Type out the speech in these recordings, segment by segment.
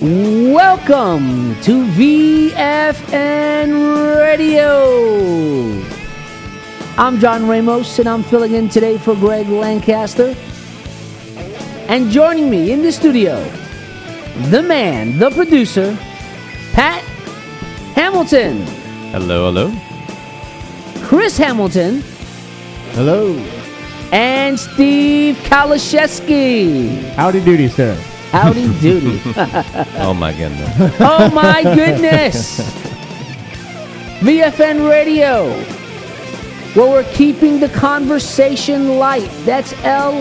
Welcome to VFN Radio. I'm John Ramos, and I'm filling in today for Greg Lancaster. And joining me in the studio, the man, the producer, Pat Hamilton. Hello, hello. Chris Hamilton. Hello. And Steve Kalashewski. Howdy doody, sir. Howdy doody. Oh my goodness. Oh my goodness. VFN Radio, where we're keeping the conversation light. That's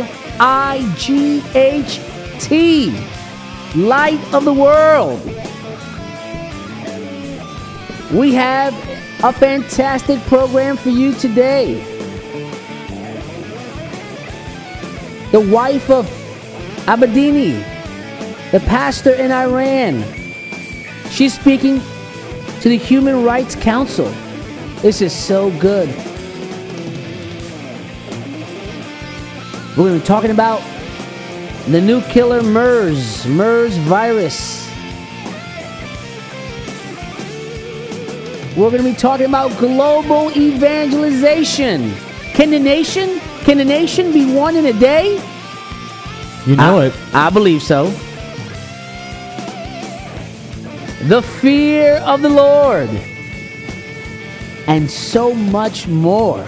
L-I-G-H-T. Light of the world. We have a fantastic program for you today. The wife of Abedini, the pastor in Iran, she's speaking to the Human Rights Council. This is so good. We're going to be talking about the new killer MERS virus. We're going to be talking about global evangelization. Can the nation be won in a day? You know it. I believe so. The fear of the Lord, and so much more.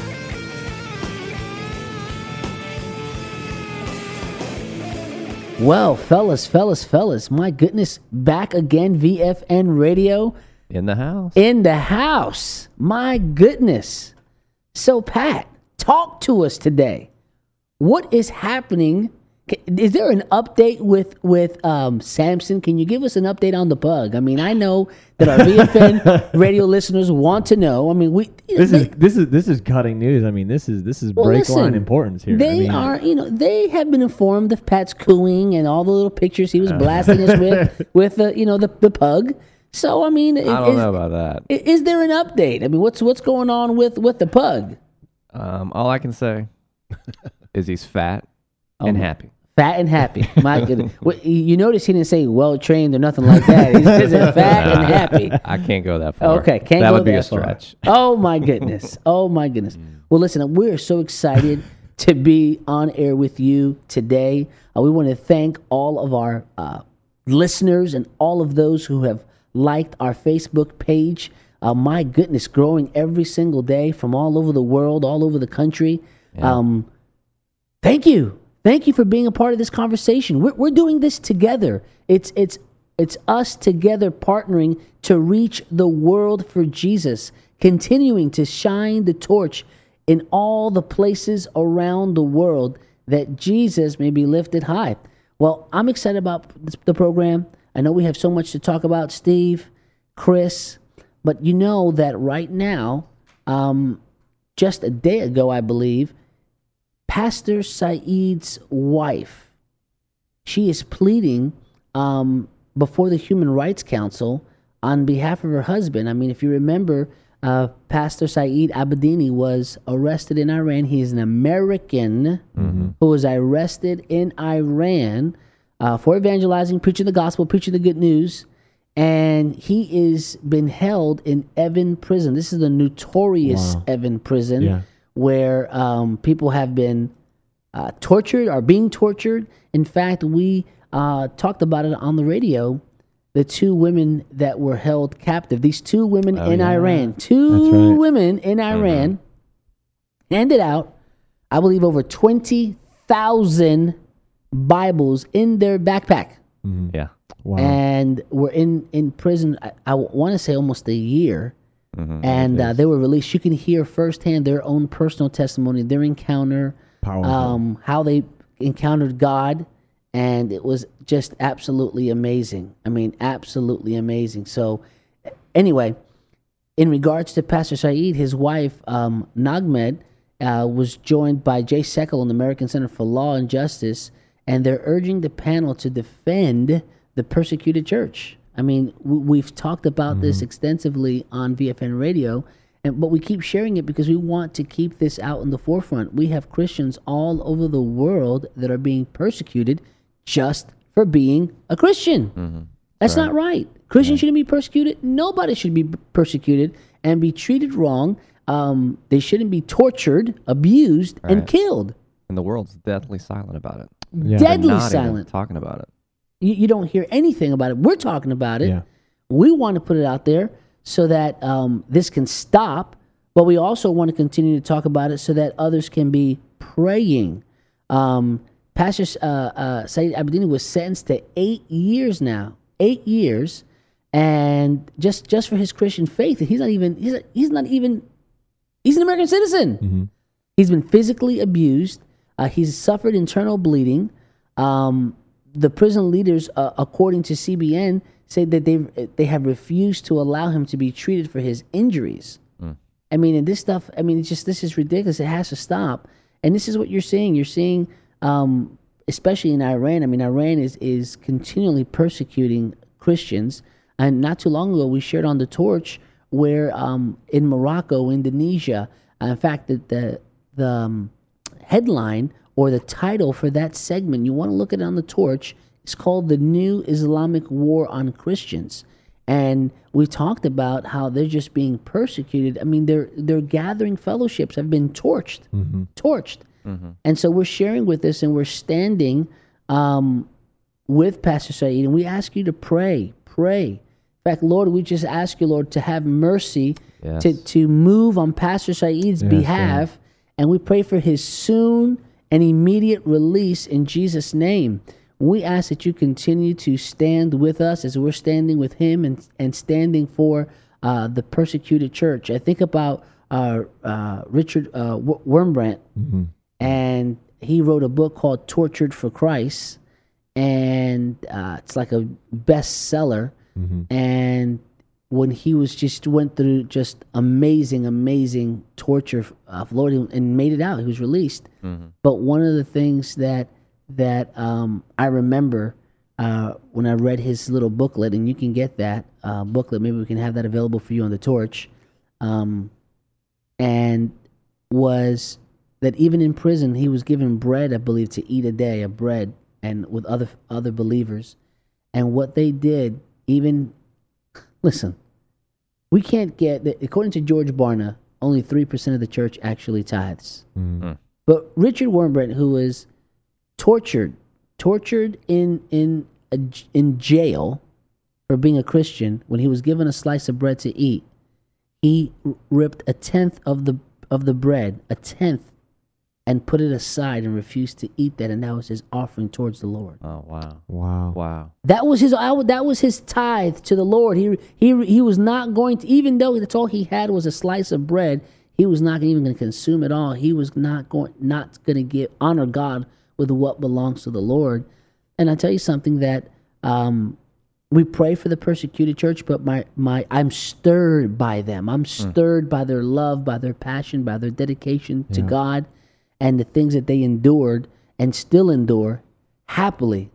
Well, fellas, my goodness, back again, VFN Radio. In the house. In the house. My goodness. So, Pat, talk to us today. What is happening? Is there an update with Samson? Can you give us an update on the pug? I mean, I know that our VFN radio listeners want to know. I mean, This is cutting news. I mean, this is break line importance here. They they have been informed of Pat's cooing and all the little pictures he was blasting us with the pug. So I mean, I don't know about that. Is there an update? I mean, what's going on with the pug? All I can say is he's fat and happy. Fat and happy. My goodness. You notice he didn't say well-trained or nothing like that. He says fat and happy. I can't go that far. Okay, can't that go would be that a stretch. Oh, my goodness. Oh, my goodness. Well, listen, we're so excited to be on air with you today. We want to thank all of our listeners and all of those who have liked our Facebook page. My goodness, growing every single day from all over the world, all over the country. Yeah. Thank you. Thank you for being a part of this conversation. We're doing this together. It's us together partnering to reach the world for Jesus, continuing to shine the torch in all the places around the world that Jesus may be lifted high. Well, I'm excited about the program. I know we have so much to talk about, Steve, Chris, but you know that right now, just a day ago, I believe, Pastor Saeed's wife, she is pleading before the Human Rights Council on behalf of her husband. I mean, if you remember, Pastor Saeed Abedini was arrested in Iran. He is an American who was arrested in Iran for evangelizing, preaching the gospel, preaching the good news. And he is been held in Evin prison. This is the notorious Evin prison where people have been tortured, are being tortured. In fact, we talked about it on the radio, the two women that were held captive. These two women in Iran. Women in Iran handed out, I believe, over 20,000 Bibles in their backpack. Yeah. Wow. And were in prison, I want to say almost a year. And they were released. You can hear firsthand their own personal testimony, their encounter, how they encountered God. And it was just absolutely amazing. I mean, absolutely amazing. So anyway, in regards to Pastor Saeed, his wife, Nagmed, was joined by Jay Sekel on the American Center for Law and Justice, and they're urging the panel to defend the persecuted church. I mean, we've talked about this extensively on VFN Radio, but we keep sharing it because we want to keep this out in the forefront. We have Christians all over the world that are being persecuted just for being a Christian. That's not right. Christians shouldn't be persecuted. Nobody should be persecuted and be treated wrong. They shouldn't be tortured, abused, and killed. And the world's deathly silent about it. Yeah. Deadly Not even silent. talking about it. You don't hear anything about it. We're talking about it. Yeah. We want to put it out there so that this can stop, but we also want to continue to talk about it so that others can be praying. Pastor Saeed Abedini was sentenced to 8 years now. 8 years, and just for his Christian faith. He's an American citizen. Mm-hmm. He's been physically abused. He's suffered internal bleeding. The prison leaders, according to CBN, say that they have refused to allow him to be treated for his injuries. I mean, and this stuff, this is ridiculous. It has to stop. And this is what you're seeing. You're seeing, especially in Iran. Iran is continually persecuting Christians. And not too long ago, we shared on the torch where in Morocco, Indonesia, in fact, the headline or the title for that segment, you want to look at it on the torch, it's called The New Islamic War on Christians. And we talked about how they're just being persecuted. Their gathering fellowships have been torched. And so we're sharing with this, and we're standing with Pastor Saeed, and we ask you to pray. In fact, Lord, we just ask you, Lord, to have mercy, to move on Pastor Saeed's behalf, and we pray for his soon and immediate release in Jesus' name. We ask that you continue to stand with us as we're standing with him and standing for the persecuted church. I think about Richard Wurmbrand, and he wrote a book called Tortured for Christ, and it's like a bestseller. And when he went through just amazing torture of Lord and made it out, he was released. But one of the things that I remember when I read his little booklet, and you can get that booklet, maybe we can have that available for you on the torch, and was that even in prison he was given bread, I believe, to eat a day, a bread, and with other believers. And what they did, listen, we can't according to George Barna, only 3% of the church actually tithes. But Richard Wurmbrand, who was tortured in jail for being a Christian, when he was given a slice of bread to eat, he ripped a tenth of the bread, and put it aside and refused to eat that, and that was his offering towards the Lord. Oh, wow. Wow. That was his tithe to the Lord. He was not going to, even though that's all he had was a slice of bread, he was not even going to consume it all. He was not going to honor God with what belongs to the Lord. And I tell you something that we pray for the persecuted church, but I'm stirred by them. I'm stirred by their love, by their passion, by their dedication to God, and the things that they endured and still endure happily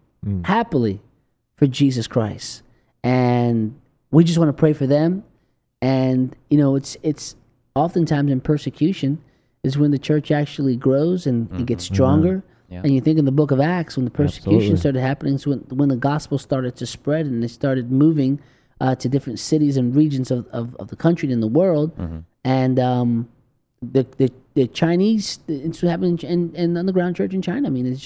for Jesus Christ. And we just want to pray for them. And it's oftentimes in persecution is when the church actually grows and it gets stronger. And you think in the book of Acts, when the persecution started happening, is when the gospel started to spread and they started moving to different cities and regions of the country and the world. And the Chinese, it's happening in underground church in China.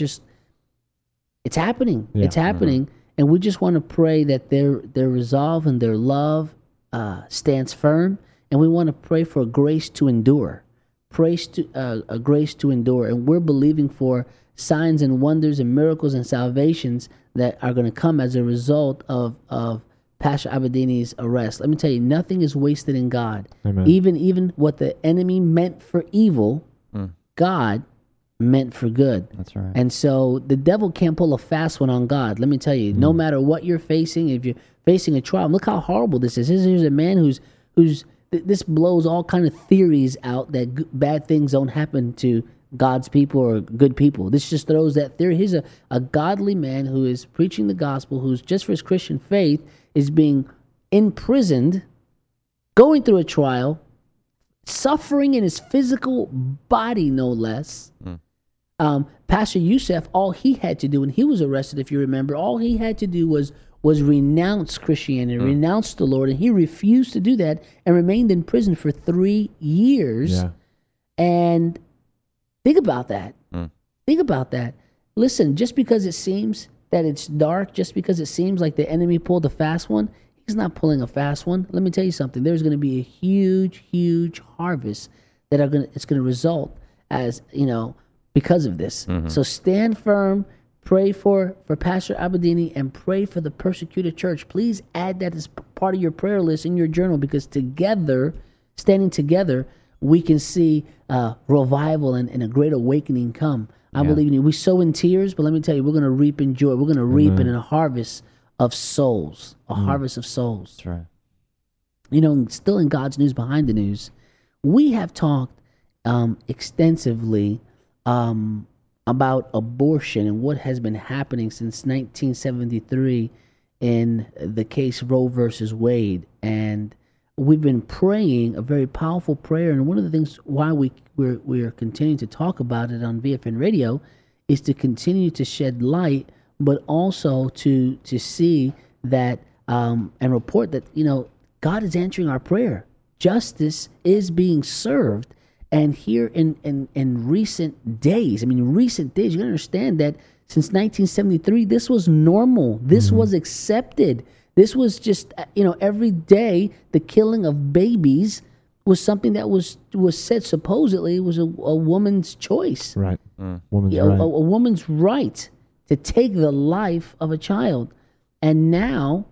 It's happening. It's happening. And we just want to pray that their resolve and their love stands firm. And we want to pray for grace to endure. Grace to endure. And we're believing for signs and wonders and miracles and salvations that are going to come as a result of Pastor Abedini's arrest. Let me tell you, nothing is wasted in God. Amen. Even what the enemy meant for evil, God meant for good. That's right. And so the devil can't pull a fast one on God. Let me tell you, no matter what you're facing, if you're facing a trial, look how horrible this is. Here's a man who's this blows all kind of theories out that bad things don't happen to God's people or good people. This just throws that theory. Here's a godly man who is preaching the gospel, who's just for his Christian faith, is being imprisoned, going through a trial, suffering in his physical body, no less. Pastor Youssef, all he had to do when he was arrested, if you remember, all he had to do was was renounce Christianity, renounce the Lord, and he refused to do that and remained in prison for 3 years. Yeah. And think about that. Think about that. Listen, just because it seems that it's dark, just because it seems like the enemy pulled a fast one, he's not pulling a fast one. Let me tell you something. There's going to be a huge, huge harvest that it's going to result as, because of this. So stand firm, pray for Pastor Abedini, and pray for the persecuted church. Please add that as part of your prayer list in your journal, because together, standing together, we can see revival and a great awakening come. I believe in you. We sow in tears, but let me tell you, we're going to reap in joy. We're going to reap in a harvest of souls, a harvest of souls. That's right. Still in God's news behind the news, we have talked extensively about abortion and what has been happening since 1973 in the case Roe versus Wade. And we've been praying a very powerful prayer. And one of the things why we're continuing to talk about it on VFN Radio is to continue to shed light, but also to see that and report that, God is answering our prayer. Justice is being served. And here in recent days, you got to understand that since 1973, this was normal. This was accepted. This was just, every day the killing of babies was something that was said supposedly was a woman's choice. Right. Woman's right. A woman's right to take the life of a child. And now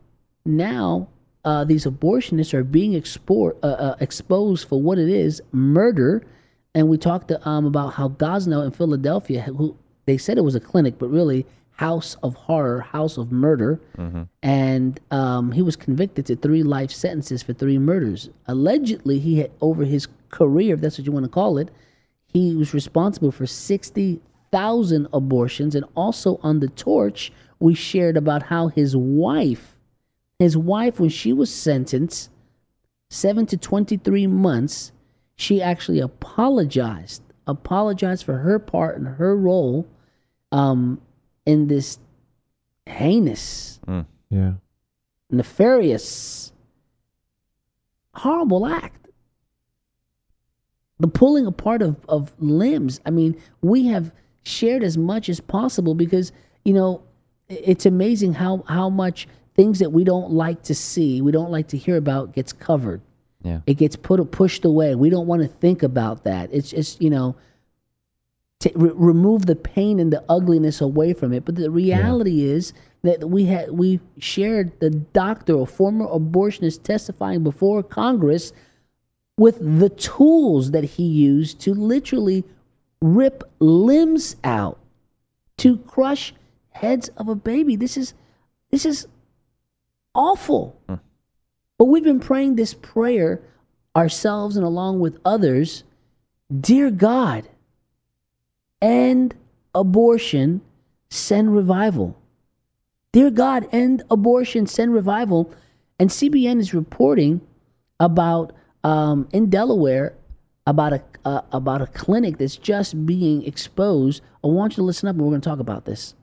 these abortionists are being exposed for what it is, murder. And we talked about how Gosnell in Philadelphia, who they said it was a clinic, but really house of horror, house of murder. And he was convicted to 3 life sentences for 3 murders. Allegedly, he had, over his career, if that's what you want to call it, he was responsible for 60,000 abortions. And also on The Torch, we shared about how his wife, when she was sentenced 7 to 23 months, she actually apologized for her part and her role in this heinous, nefarious, horrible act. The pulling apart of limbs. We have shared as much as possible because, it's amazing how much things that we don't like to see, we don't like to hear about, gets covered. Yeah. It gets pushed away. We don't want to think about that. It's just, remove the pain and the ugliness away from it. But the reality is that we shared the doctor, a former abortionist, testifying before Congress with the tools that he used to literally rip limbs out, to crush heads of a baby. This is awful. But we've been praying this prayer ourselves and along with others. Dear God, end abortion, send revival. Dear God, end abortion, send revival. And CBN is reporting about in Delaware about a clinic that's just being exposed. I want you to listen up, and we're going to talk about this.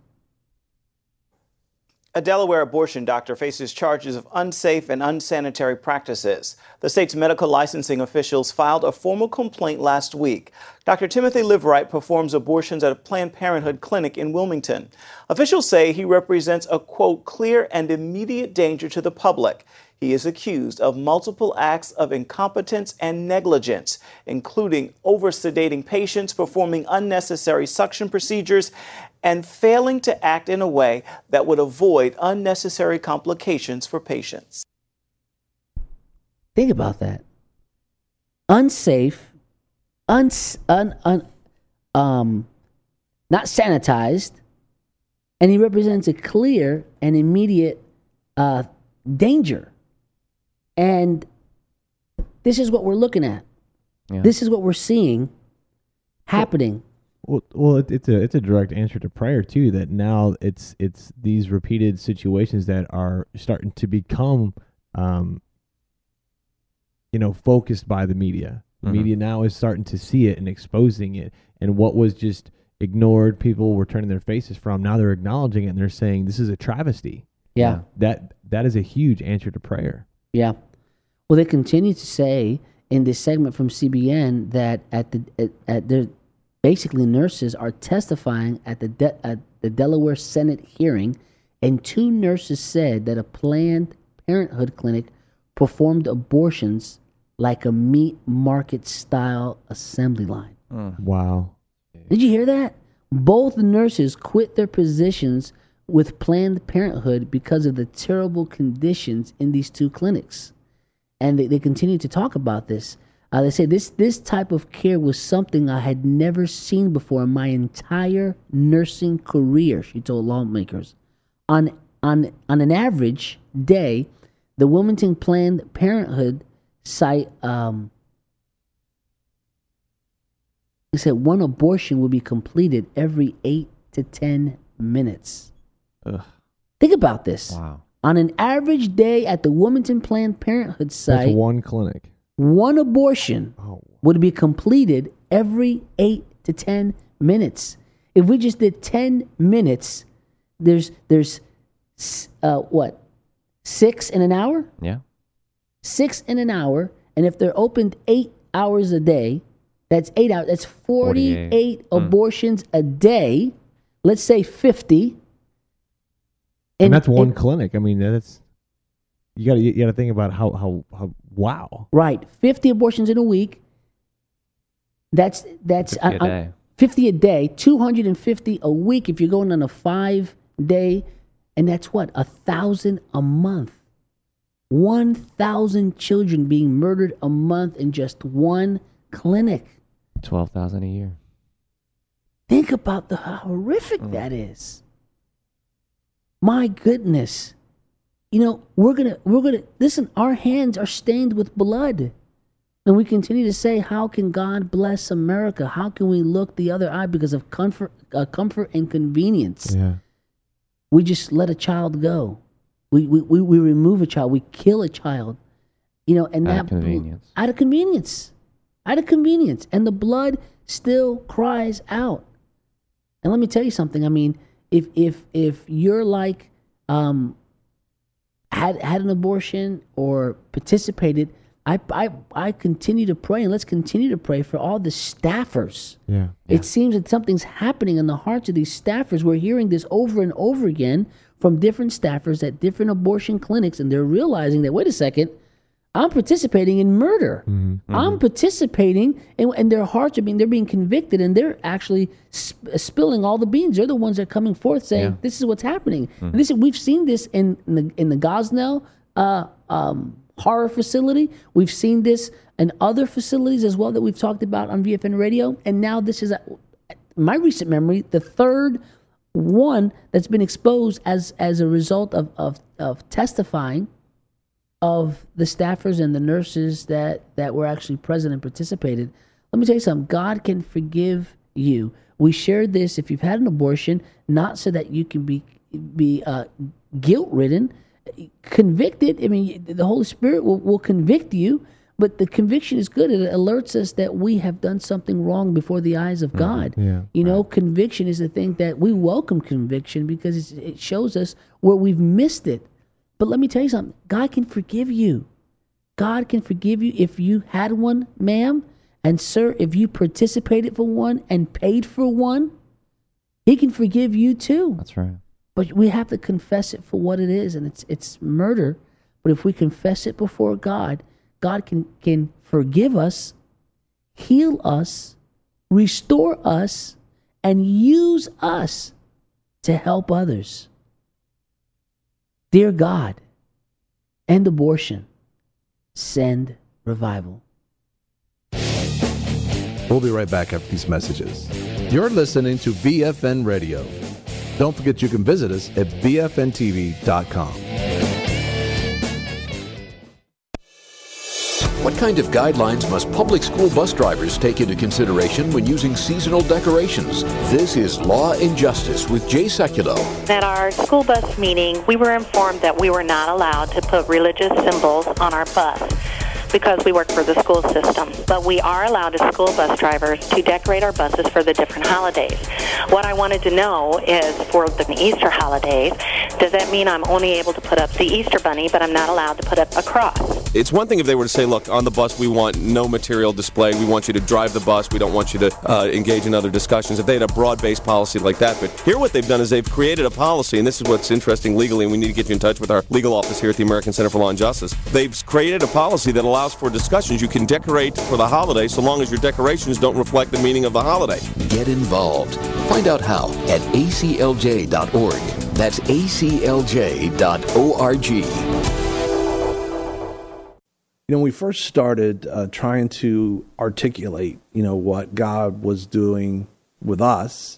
A Delaware abortion doctor faces charges of unsafe and unsanitary practices. The state's medical licensing officials filed a formal complaint last week. Dr. Timothy Liveright performs abortions at a Planned Parenthood clinic in Wilmington. Officials say he represents a, quote, clear and immediate danger to the public. He is accused of multiple acts of incompetence and negligence, including over-sedating patients, performing unnecessary suction procedures, and failing to act in a way that would avoid unnecessary complications for patients. Think about that. Unsafe, not sanitized, and he represents a clear and immediate danger. And this is what we're looking at. Yeah. This is what we're seeing happening. Well, it's a direct answer to prayer too. That now it's these repeated situations that are starting to become, focused by the media. The media now is starting to see it and exposing it, and what was just ignored, people were turning their faces from. Now they're acknowledging it and they're saying this is a travesty. Yeah. That is a huge answer to prayer. Yeah. Well, they continue to say in this segment from CBN that basically nurses are testifying at the Delaware Senate hearing, and 2 nurses said that a Planned Parenthood clinic performed abortions like a meat market style assembly line. Wow. Did you hear that? Both nurses quit their positions with Planned Parenthood because of the terrible conditions in these 2 clinics. And they continue to talk about this. They say this type of care was something I had never seen before in my entire nursing career, she told lawmakers. On an average day, the Wilmington Planned Parenthood site they said one abortion will be completed every 8 to 10 minutes. Ugh. Think about this. Wow. On an average day at the Wilmington Planned Parenthood site, That's one clinic. one abortion would be completed every 8 to 10 minutes. If we just did 10 minutes, there's 6 in an hour? Yeah. 6 in an hour. And if they're opened 8 hours a day, that's 8 hours. That's 48 abortions a day. Let's say 50. And that's one clinic. I mean, that's you got to think about how wow. Right, 50 abortions in a week. That's 50 a day. 50 a day, 250 a week if you're going on a 5-day, and that's what, 1,000 a month. 1,000 children being murdered a month in just one clinic. 12,000 a year. Think about how horrific that is. My goodness. You know, we're gonna listen, our hands are stained with blood. And we continue to say, how can God bless America? How can we look the other eye because of comfort and convenience? Yeah. We just let a child go. We remove a child. We kill a child. You know, and Out of convenience. Out of convenience. Out of convenience. And the blood still cries out. And let me tell you something. I mean, if you're like had an abortion or participated, I continue to pray, and let's continue to pray for all the staffers. Yeah. It seems that something's happening in the hearts of these staffers. We're hearing this over and over again from different staffers at different abortion clinics, and they're realizing that, wait a second, I'm participating in murder. Mm-hmm. I'm participating, and their hearts are they're being convicted, and they're actually spilling all the beans. They're the ones that are coming forth saying, this is what's happening. Mm-hmm. We've seen this in the Gosnell horror facility. We've seen this in other facilities as well that we've talked about on VFN Radio. And now this is, my recent memory, the third one that's been exposed as a result of testifying of the staffers and the nurses that were actually present and participated. Let me tell you something. God can forgive you. We shared this. If you've had an abortion, not so that you can be guilt-ridden, convicted. I mean, the Holy Spirit will convict you, but the conviction is good. It alerts us that we have done something wrong before the eyes of God. Yeah. You know, conviction is the thing that we welcome conviction because it shows us where we've missed it. But let me tell you something. God can forgive you. God can forgive you if you had one, ma'am, and sir, if you participated for one and paid for one. He can forgive you too. That's right. But we have to confess it for what it is, and it's murder. But if we confess it before God, God can forgive us, heal us, restore us, and use us to help others. Dear God, end abortion. Send revival. We'll be right back after these messages. You're listening to VFN Radio. Don't forget you can visit us at bfntv.com. What kind of guidelines must public school bus drivers take into consideration when using seasonal decorations? This is Law and Justice with Jay Sekulow. At our school bus meeting, we were informed that we were not allowed to put religious symbols on our bus. because we work for the school system. But we are allowed as school bus drivers to decorate our buses for the different holidays. What I wanted to know is for the Easter holidays, does that mean I'm only able to put up the Easter bunny, but I'm not allowed to put up a cross? It's one thing if they were to say, look, on the bus we want no material displayed. We want you to drive the bus. We don't want you to engage in other discussions. If they had a broad-based policy like that. But here what they've done is they've created a policy, and this is what's interesting legally, and we need to get you in touch with our legal office here at the American Center for Law and Justice. They've created a policy that allows for discussions. You can decorate for the holiday so long as your decorations don't reflect the meaning of the holiday. Get involved. Find out how at aclj.org. That's aclj.org. You know, when we first started trying to articulate, what God was doing with us,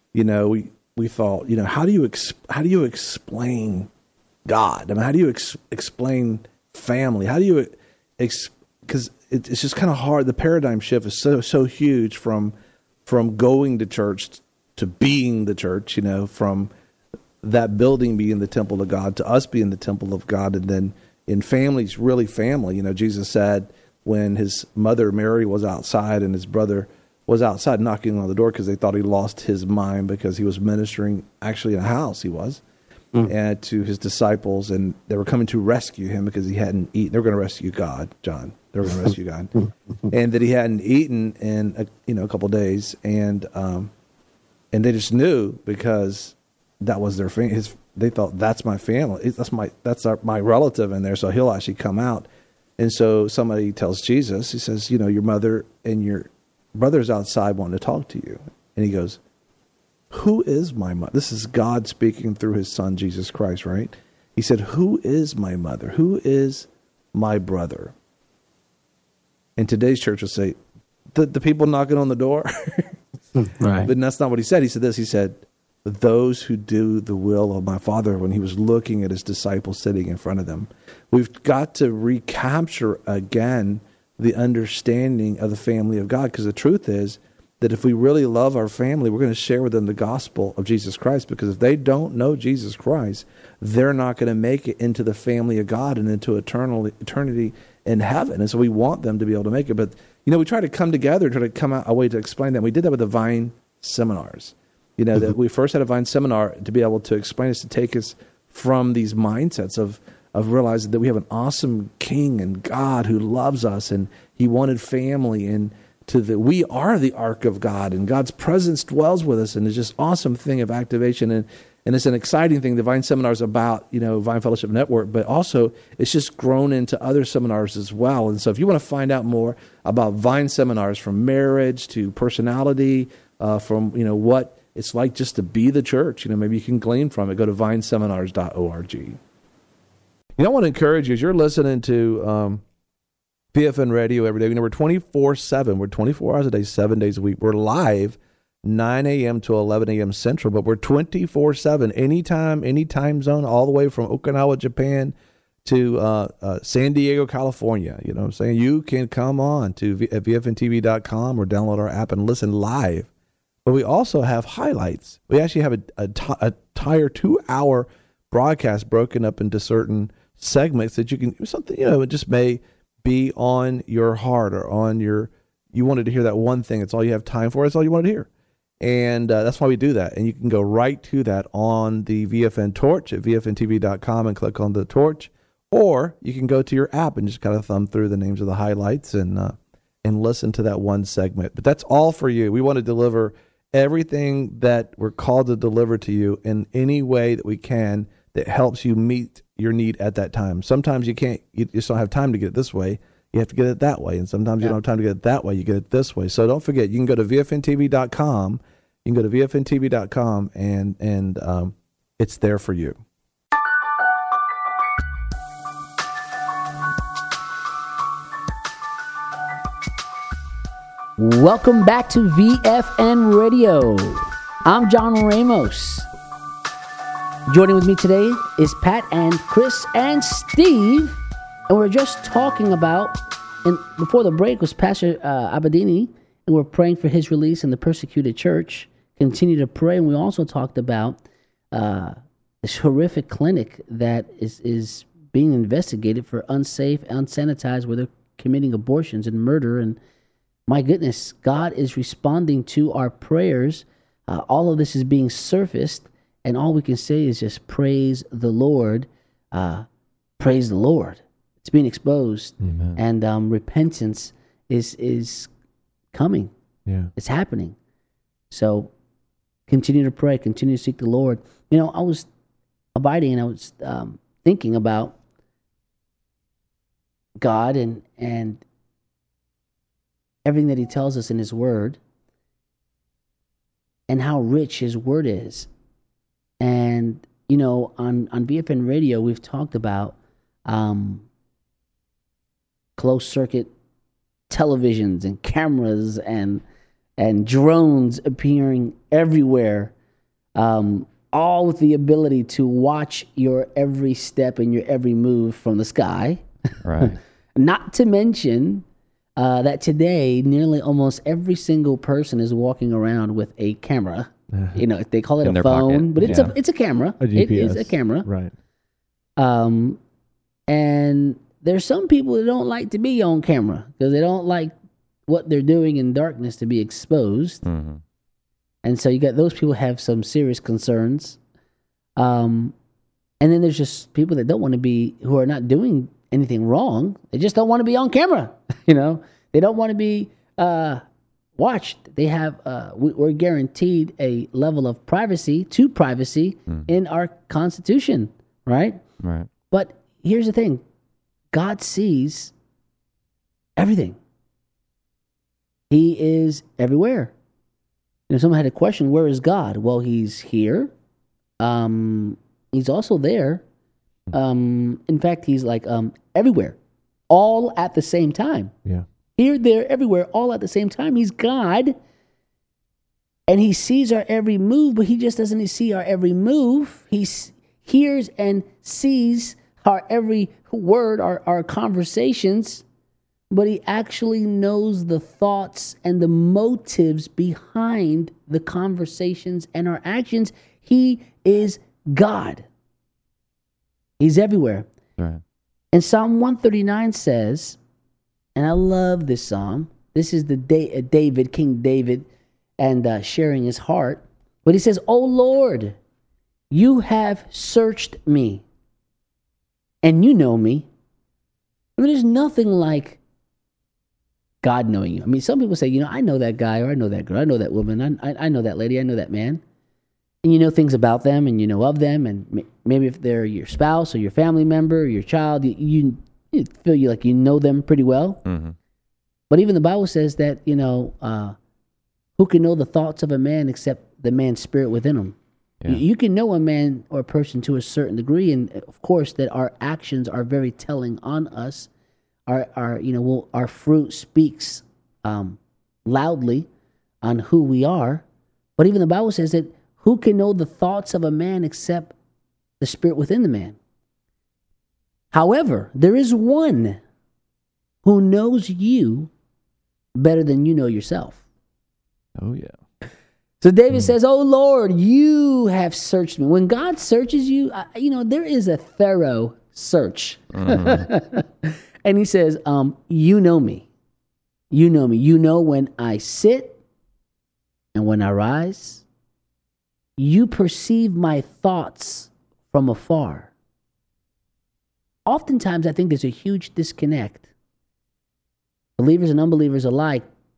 we thought, how do you explain God? I mean, how do you explain family? How do you because it's just kind of hard. The paradigm shift is so huge from going to church to being the church. From that building being the temple of God to us being the temple of God, and then in families, really family. Jesus said when his mother Mary was outside and his brother was outside knocking on the door because they thought he lost his mind because he was ministering actually in a house. He was. And to his disciples, and they were coming to rescue him because he hadn't eaten. They were going to rescue God, John. They were going to rescue God, and that he hadn't eaten in a couple of days, and they just knew because that was their family. They thought that's my family. That's my relative in there, so he'll actually come out. And so somebody tells Jesus, he says, your mother and your brother's outside wanting to talk to you, and he goes, who is my mother? This is God speaking through his son, Jesus Christ, right? He said, who is my mother? Who is my brother? And today's church will say, the people knocking on the door. Right. But that's not what he said. He said this. He said, those who do the will of my Father, when he was looking at his disciples sitting in front of them. We've got to recapture again the understanding of the family of God, because the truth is, that if we really love our family, we're going to share with them the gospel of Jesus Christ, because if they don't know Jesus Christ, they're not going to make it into the family of God and into eternity in heaven. And so we want them to be able to make it. But, we try to come together, try to come out a way to explain that. We did that with the Vine seminars. That we first had a Vine seminar to be able to explain us, to take us from these mindsets of realizing that we have an awesome King and God who loves us, and he wanted family, and we are the ark of God, and God's presence dwells with us, and it's just awesome thing of activation, and it's an exciting thing. The Vine Seminar is about, Vine Fellowship Network, but also it's just grown into other seminars as well. And so if you want to find out more about Vine Seminars, from marriage to personality, from, what it's like just to be the church, maybe you can glean from it. Go to vineseminars.org. I want to encourage you, as you're listening to VFN Radio every day. We're 24/7. We're 24 hours a day, 7 days a week. We're live 9 a.m. to 11 a.m. Central, but we're 24/7, anytime, any time zone, all the way from Okinawa, Japan to San Diego, California. You know what I'm saying? You can come on to VFNTV.com or download our app and listen live. But we also have highlights. We actually have a entire 2-hour broadcast broken up into certain segments that you can, something, it just may be on your heart or on you wanted to hear that one thing. It's all you have time for. It's all you want to hear. And that's why we do that. And you can go right to that on the VFN Torch at VFNTV.com and click on the torch. Or you can go to your app and just kind of thumb through the names of the highlights and listen to that one segment. But that's all for you. We want to deliver everything that we're called to deliver to you in any way that we can that helps you meet your need at that time. Sometimes you just don't have time to get it this way. You have to get it that way. And sometimes you don't have time to get it that way. You get it this way. So don't forget, you can go to VFNTV.com. You can go to VFNTV.com and it's there for you. Welcome back to VFN Radio. I'm John Ramos. Joining with me today is Pat and Chris and Steve. And we're just talking about, and before the break was Pastor Abedini, and we're praying for his release in the persecuted church. Continue to pray. And we also talked about this horrific clinic that is being investigated for unsafe, unsanitized, where they're committing abortions and murder. And my goodness, God is responding to our prayers. All of this is being surfaced, and all we can say is just praise the Lord. Praise the Lord. It's being exposed. Amen. And repentance is coming. Yeah. It's happening. So continue to pray, continue to seek the Lord. You know, I was abiding and I was thinking about God and everything that he tells us in his word and how rich his word is. And, you know, on BFN Radio, we've talked about closed circuit televisions and cameras and drones appearing everywhere, all with the ability to watch your every step and your every move from the sky. Right. Not to mention that today, nearly almost every single person is walking around with a camera. You know, they call it In a their phone, pocket. but it's Yeah. it's a camera. A It is GPS. a camera. Right. And there's some people that don't like to be on camera because they don't like what they're doing in darkness to be exposed. Mm-hmm. And so you got those people have some serious concerns. And then there's just people that don't want to be, who are not doing anything wrong. They just don't want to be on camera. You know, they don't want to be watched. They have, we're guaranteed a level of privacy in our Constitution, right? Right. But here's the thing. God sees everything. He is everywhere. You know, someone had a question, where is God? Well, he's here. He's also there. In fact, he's like everywhere, all at the same time. Yeah. Here, there, everywhere, all at the same time. He's God. And he sees our every move, but he just doesn't see our every move. He hears and sees our every word, our conversations, but he actually knows the thoughts and the motives behind the conversations and our actions. He is God. He's everywhere. Right. And Psalm 139 says, and I love this psalm. This is the David, King David, and sharing his heart. But he says, "O Lord, you have searched me, and you know me." I mean, there's nothing like God knowing you. I mean, some people say, you know, I know that guy, or I know that girl, I know that woman, I know that lady, I know that man. And you know things about them, and you know of them, and maybe if they're your spouse or your family member or your child, you feel like you know them pretty well. Mm-hmm. But even the Bible says that, you know, who can know the thoughts of a man except the man's spirit within him? Yeah. You can know a man or a person to a certain degree, and of course that our actions are very telling on us. Our fruit speaks loudly on who we are. But even the Bible says that who can know the thoughts of a man except the spirit within the man? However, there is one who knows you better than you know yourself. Oh, yeah. So David says, "Oh Lord, you have searched me." When God searches you, there is a thorough search. Mm-hmm. And he says, you know me. You know me. You know when I sit and when I rise. You perceive my thoughts from afar. Oftentimes, I think there's a huge disconnect. Believers and unbelievers alike,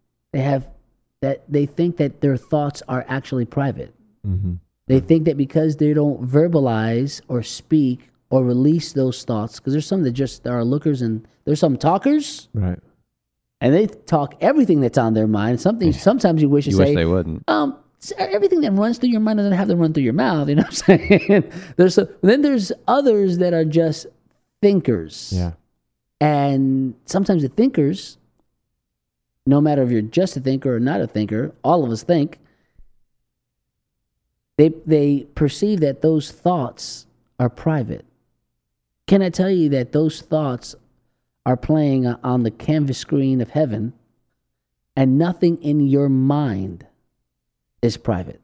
they think that their thoughts are actually private. Mm-hmm. They think that because they don't verbalize or speak or release those thoughts, because there's some that just are lookers and there's some talkers, Right. and they talk everything that's on their mind. Sometimes you wish to You say, wish they wouldn't. everything that runs through your mind doesn't have to run through your mouth. You know what I'm saying? Then there's others that are just thinkers. Yeah. And sometimes the thinkers, no matter if you're just a thinker or not a thinker, all of us think, they perceive that those thoughts are private. Can I tell you that those thoughts are playing on the canvas screen of heaven, and nothing in your mind is private?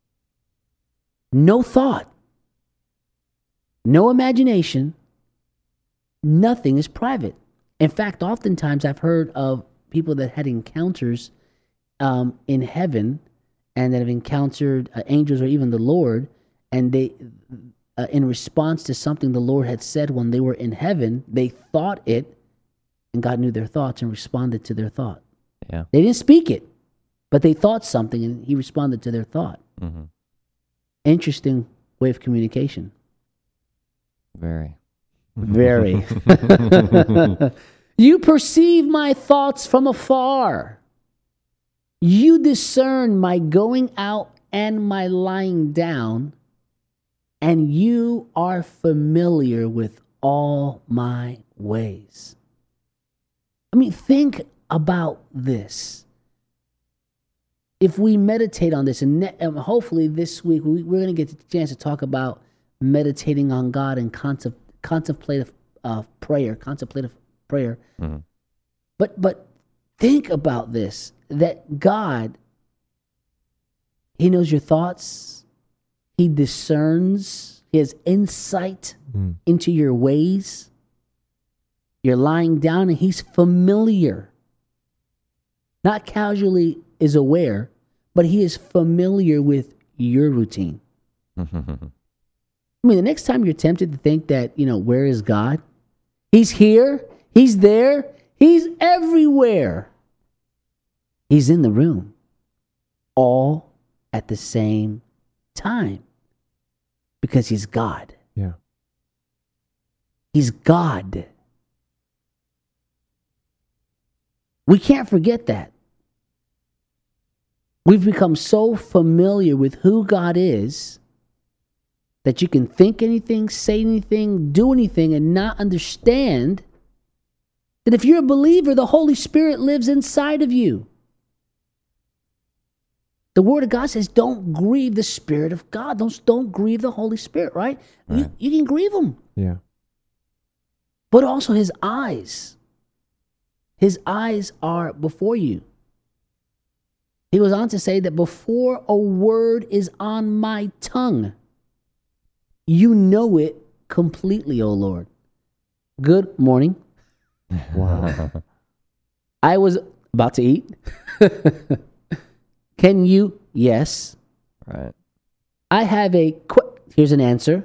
No thought, no imagination, nothing is private. In fact, oftentimes I've heard of people that had encounters in heaven and that have encountered angels or even the Lord, and they, in response to something the Lord had said when they were in heaven, they thought it, and God knew their thoughts and responded to their thought. Yeah. They didn't speak it, but they thought something, and he responded to their thought. Mm-hmm. Interesting way of communication. Very. Very. You perceive my thoughts from afar. You discern my going out and my lying down, and you are familiar with all my ways. I mean, think about this. If we meditate on this, and hopefully this week we're going to get the chance to talk about meditating on God and contemplative prayer. Mm-hmm. But think about this, that God, he knows your thoughts. He discerns. He has insight into your ways. You're lying down and he's familiar. Not casually is aware, but he is familiar with your routine. I mean, the next time you're tempted to think that, where is God? He's here. He's there. He's everywhere. He's in the room all at the same time because he's God. Yeah. He's God. We can't forget that. We've become so familiar with who God is that you can think anything, say anything, do anything, and not understand that if you're a believer, the Holy Spirit lives inside of you. The Word of God says, don't grieve the Spirit of God. Don't grieve the Holy Spirit, right? You can grieve him. Yeah. But also his eyes. His eyes are before you. He goes on to say that before a word is on my tongue, you know it completely, O Lord. Good morning. Wow. I was about to eat. Can you? Yes. Right. I have here's an answer.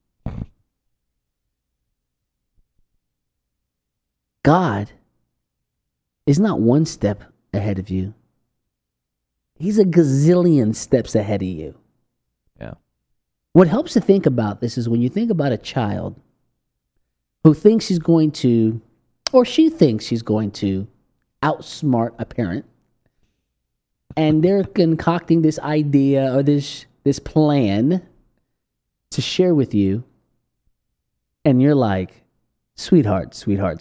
God is not one step ahead of you. He's a gazillion steps ahead of you. Yeah. What helps to think about this is when you think about a child who thinks he's going to, or she thinks she's going to outsmart a parent, and they're concocting this idea or this plan to share with you, and you're like, sweetheart.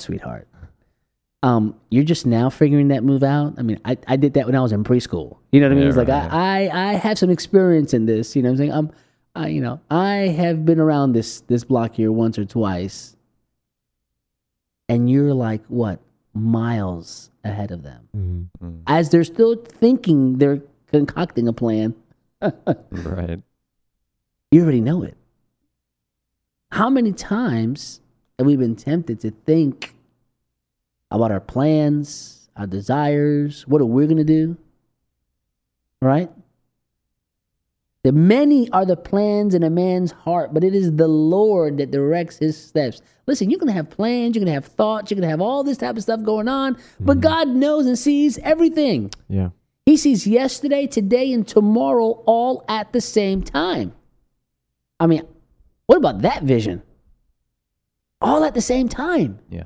You're just now figuring that move out. I mean, I did that when I was in preschool. You know what I mean? It's like I have some experience in this. You know what I'm saying? I have been around this block here once or twice, and you're like what, miles ahead of them, as they're still thinking they're concocting a plan. Right. You already know it. How many times have we been tempted to think about our plans, our desires, what are we going to do? Right? The many are the plans in a man's heart, but it is the Lord that directs his steps. Listen, you're going to have plans, you're going to have thoughts, you're going to have all this type of stuff going on, but God knows and sees everything. Yeah. He sees yesterday, today, and tomorrow all at the same time. I mean, what about that vision? All at the same time. Yeah.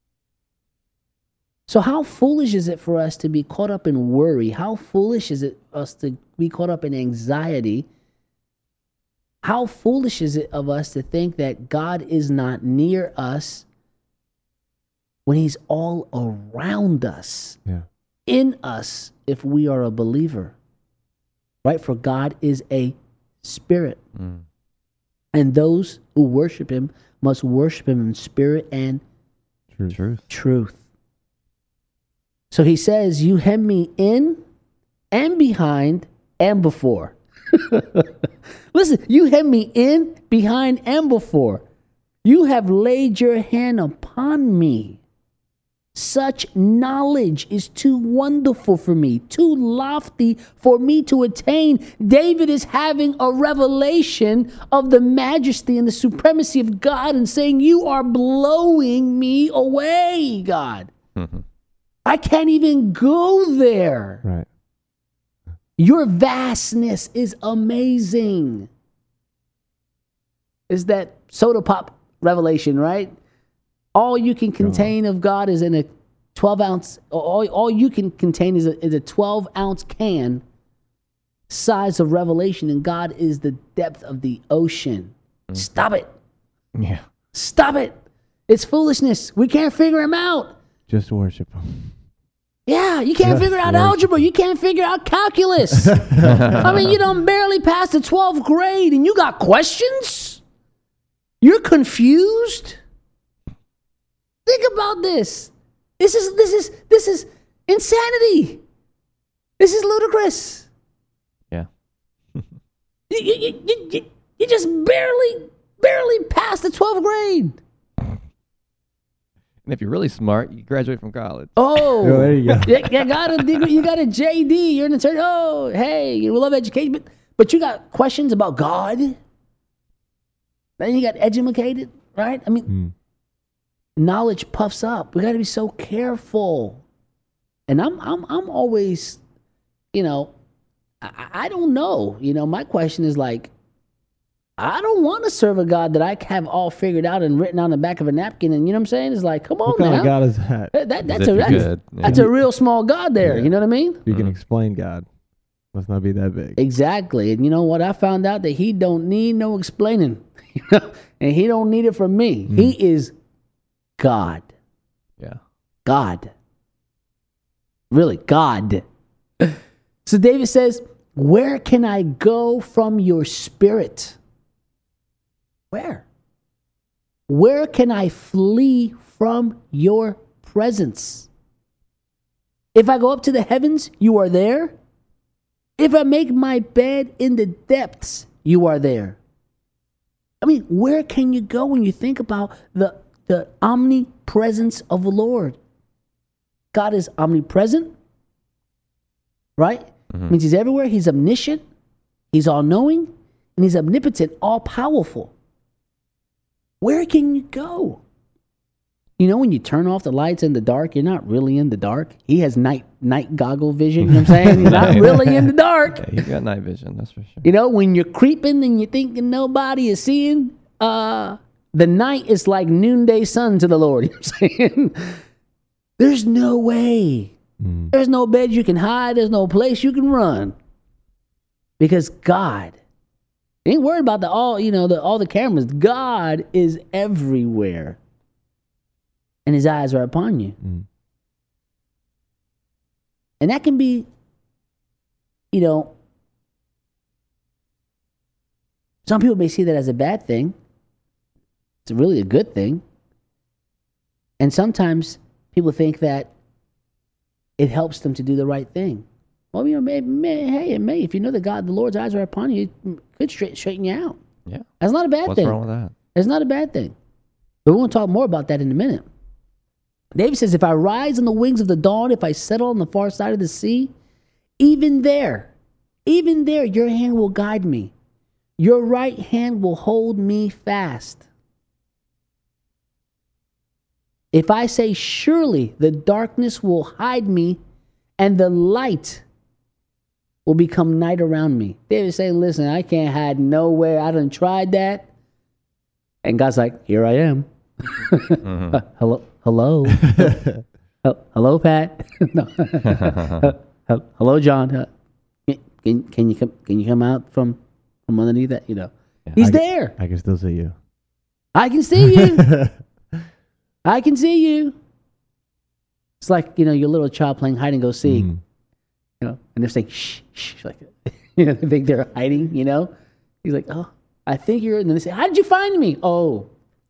So how foolish is it for us to be caught up in worry? How foolish is it us to be caught up in anxiety? How foolish is it of us to think that God is not near us when he's all around us, in us, if we are a believer, right? For God is a spirit. And those who worship him must worship him in spirit and truth. So he says, you hem me in and behind and before. Listen, you hem me in, behind, and before. You have laid your hand upon me. Such knowledge is too wonderful for me, too lofty for me to attain. David is having a revelation of the majesty and the supremacy of God and saying, you are blowing me away, God. I can't even go there. Right. Your vastness is amazing. Is that soda pop revelation, right? All you can contain of God is in a 12-ounce. All you can contain is a 12-ounce can size of revelation, and God is the depth of the ocean. Stop it. Yeah. Stop it. It's foolishness. We can't figure him out. Just worship him. Yeah, you can't figure out algebra. You can't figure out calculus. I mean, you done barely passed the 12th grade, and you got questions? You're confused? Think about this. This is insanity. This is ludicrous. Yeah. You just barely passed the 12th grade. And if you're really smart, you graduate from college. Oh, there you go. You got a degree, you got a JD. You're in the church. Oh, hey, we love education, but you got questions about God. Then you got educated, right? I mean, knowledge puffs up. We got to be so careful. And I'm always, I don't know. My question is like, I don't want to serve a God that I have all figured out and written on the back of a napkin. And you know what I'm saying? It's like, come on What now. kind of God is that? That's a real small God there. Yeah. You know what I mean? You can explain God. Must not be that big. Exactly. And you know what? I found out that he don't need no explaining. And he don't need it from me. He is God. Yeah. God. Really, God. So David says, where can I go from your spirit? Where? Where can I flee from your presence? If I go up to the heavens, you are there. If I make my bed in the depths, you are there. I mean, where can you go when you think about the omnipresence of the Lord? God is omnipresent, right? Means he's everywhere. He's omniscient. He's all-knowing. And he's omnipotent, all-powerful. Where can you go? When you turn off the lights in the dark, you're not really in the dark. He has night goggle vision. You know what I'm saying? He's not really in the dark. Yeah, he's got night vision, that's for sure. When you're creeping and you're thinking nobody is seeing, the night is like noonday sun to the Lord. You know what I'm saying? There's no way. There's no bed you can hide. There's no place you can run. Because God ain't worried about all the cameras. God is everywhere. And his eyes are upon you. And that can be, some people may see that as a bad thing. It's really a good thing. And sometimes people think that it helps them to do the right thing. Well, maybe if you know that God, the Lord's eyes are upon you, it could straighten you out. Yeah. That's not a bad thing. What's wrong with that? It's not a bad thing. But we're going to talk more about that in a minute. David says, if I rise on the wings of the dawn, if I settle on the far side of the sea, even there, your hand will guide me. Your right hand will hold me fast. If I say, surely the darkness will hide me and the light will become night around me. David say, listen, I can't hide nowhere. I done tried that. And God's like, here I am. Hello. Hello, Pat. Hello, John. Can you come out from underneath that? He's there. I can still see you. I can see you. I can see you. It's like your little child playing hide and go seek. And they're saying shh, like they think they're hiding. He's like, oh, I think you're. And then they say, how did you find me? Oh.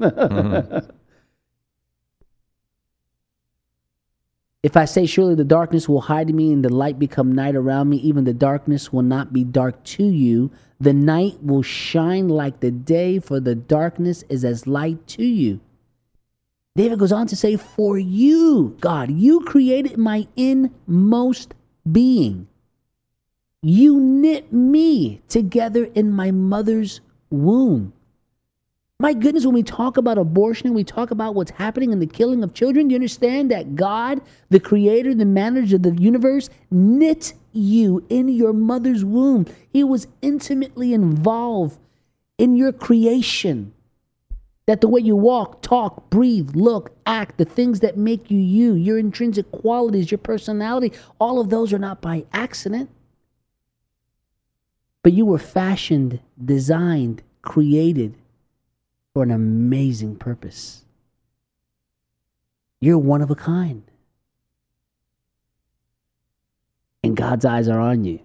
If I say, surely the darkness will hide me and the light become night around me, even the darkness will not be dark to you. The night will shine like the day, for the darkness is as light to you. David goes on to say, for you, God, you created my inmost being. You knit me together in my mother's womb. My goodness, when we talk about abortion and we talk about what's happening in the killing of children, do you understand that God, the creator, the manager of the universe, knit you in your mother's womb? He was intimately involved in your creation. That the way you walk, talk, breathe, look, act, the things that make you you, your intrinsic qualities, your personality, all of those are not by accident. But you were fashioned, designed, created for an amazing purpose. You're one of a kind. And God's eyes are on you.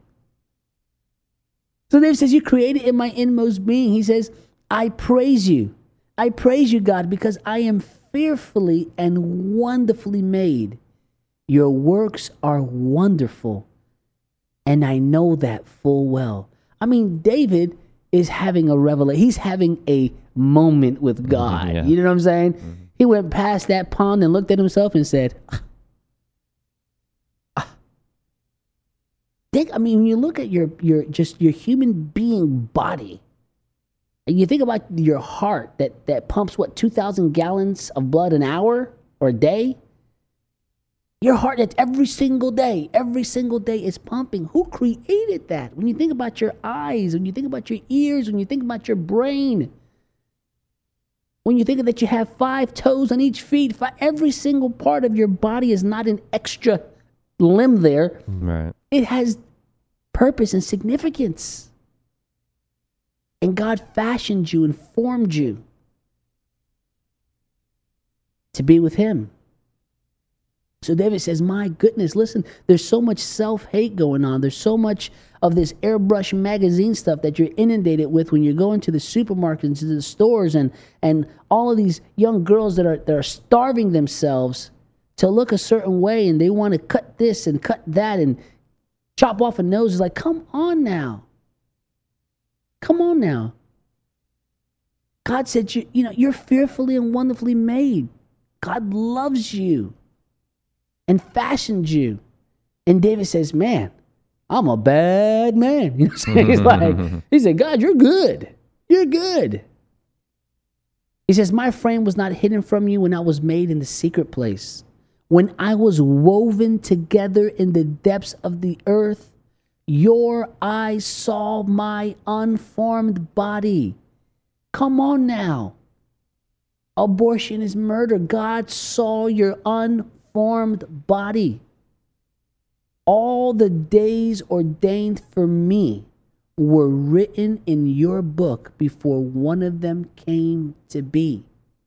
So David says, you created in my inmost being. He says, I praise you. I praise you, God, because I am fearfully and wonderfully made. Your works are wonderful, and I know that full well. I mean, David is having a revelation. He's having a moment with God. Yeah. You know what I'm saying? He went past that pond and looked at himself and said, when you look at your human being body, and you think about your heart that pumps, 2,000 gallons of blood an hour or a day? Your heart that's every single day is pumping. Who created that? When you think about your eyes, when you think about your ears, when you think about your brain, when you think that you have 5 toes on each feet, every single part of your body is not an extra limb there. Right. It has purpose and significance. And God fashioned you and formed you to be with him. So David says, my goodness, listen, there's so much self-hate going on. There's so much of this airbrush magazine stuff that you're inundated with when you go into the supermarkets, into the stores, and all of these young girls that are starving themselves to look a certain way, and they want to cut this and cut that and chop off a nose. It's like, come on now. Come on now. God said, you're fearfully and wonderfully made. God loves you and fashioned you. And David says, man, I'm a bad man. You know what I'm saying? He said, God, you're good. You're good. He says, my frame was not hidden from you when I was made in the secret place. When I was woven together in the depths of the earth, your eyes saw my unformed body. Come on now. Abortion is murder. God saw your unformed body. All the days ordained for me were written in your book before one of them came to be.